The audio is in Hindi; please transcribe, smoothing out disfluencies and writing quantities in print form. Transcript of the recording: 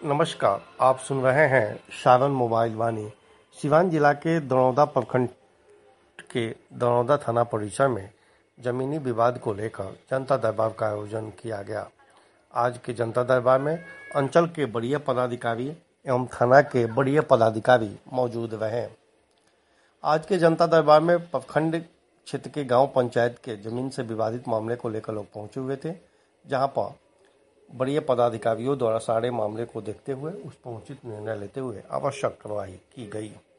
नमस्कार, आप सुन रहे हैं सावन मोबाइल वाणी। सिवान जिला के दरौदा प्रखंड के दरौदा थाना परिसर में जमीनी विवाद को लेकर जनता दरबार का आयोजन किया गया। आज के जनता दरबार में अंचल के वरीय पदाधिकारी एवं थाना के वरीय पदाधिकारी मौजूद रहे। आज के जनता दरबार में प्रखंड क्षेत्र के गांव पंचायत के जमीन से विवादित मामले को लेकर लोग पहुंचे हुए थे, जहां पर वरीय पदाधिकारियों द्वारा सारे मामले को देखते हुए उस पर उचित निर्णय लेते हुए आवश्यक कार्रवाई की गई।